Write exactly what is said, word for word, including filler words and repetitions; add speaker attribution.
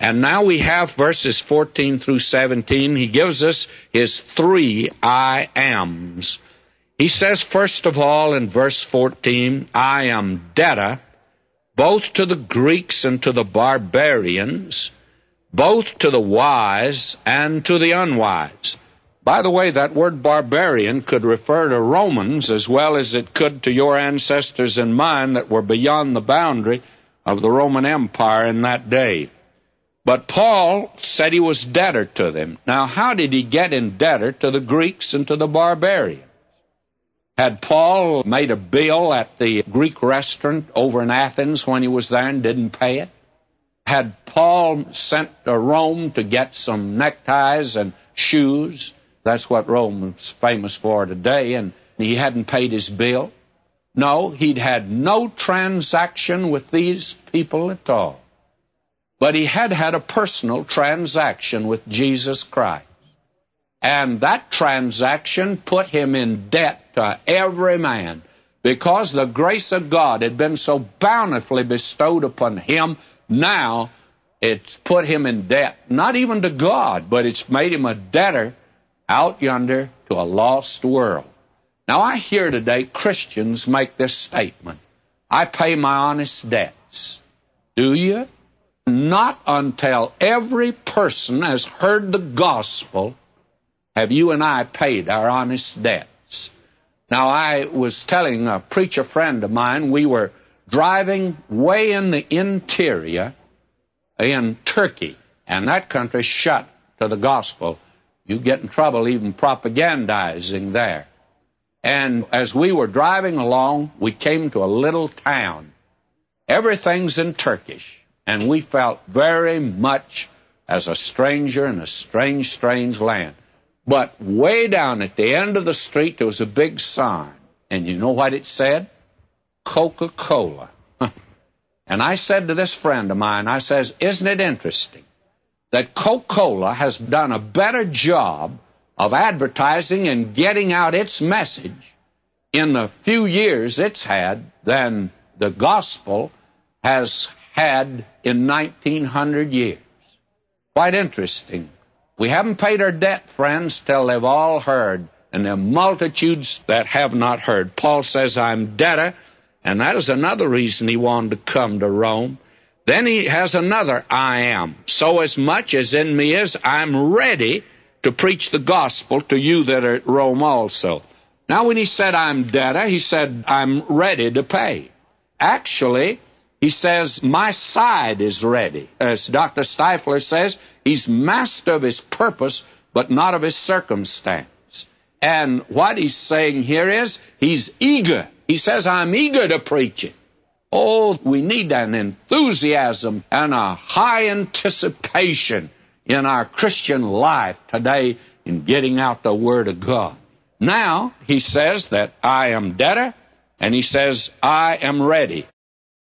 Speaker 1: And now we have verses fourteen through seventeen. He gives us his three I ams. He says, first of all, in verse fourteen, I am debtor both to the Greeks and to the barbarians, both to the wise and to the unwise. By the way, that word barbarian could refer to Romans as well as it could to your ancestors and mine that were beyond the boundary of the Roman Empire in that day. But Paul said he was debtor to them. Now, how did he get in debtor to the Greeks and to the barbarians? Had Paul made a bill at the Greek restaurant over in Athens when he was there and didn't pay it? Had Paul sent to Rome to get some neckties and shoes? That's what Rome is famous for today, and he hadn't paid his bill? No, he'd had no transaction with these people at all. But he had had a personal transaction with Jesus Christ. And that transaction put him in debt to every man, because the grace of God had been so bountifully bestowed upon him. Now it's put him in debt, not even to God, but it's made him a debtor out yonder to a lost world. Now I hear today Christians make this statement: I pay my honest debts. Do you? Not until every person has heard the gospel have you and I paid our honest debts. Now, I was telling a preacher friend of mine, we were driving way in the interior in Turkey, and that country's shut to the gospel. You get in trouble even propagandizing there. And as we were driving along, we came to a little town. Everything's in Turkish, and we felt very much as a stranger in a strange, strange land. But way down at the end of the street, there was a big sign. And you know what it said? Coca-Cola. And I said to this friend of mine, I says, isn't it interesting that Coca-Cola has done a better job of advertising and getting out its message in the few years it's had than the gospel has had in nineteen hundred years? Quite interesting. We haven't paid our debt, friends, till they've all heard, and there are multitudes that have not heard. Paul says, I'm debtor, and that is another reason he wanted to come to Rome. Then he has another I am. So as much as in me is, I'm ready to preach the gospel to you that are at Rome also. Now, when he said I'm debtor, he said I'm ready to pay. Actually, he says, my side is ready. As Doctor Stifler says, he's master of his purpose, but not of his circumstance. And what he's saying here is, he's eager. He says, I'm eager to preach it. Oh, we need an enthusiasm and a high anticipation in our Christian life today in getting out the Word of God. Now, he says that I am debtor, and he says, I am ready.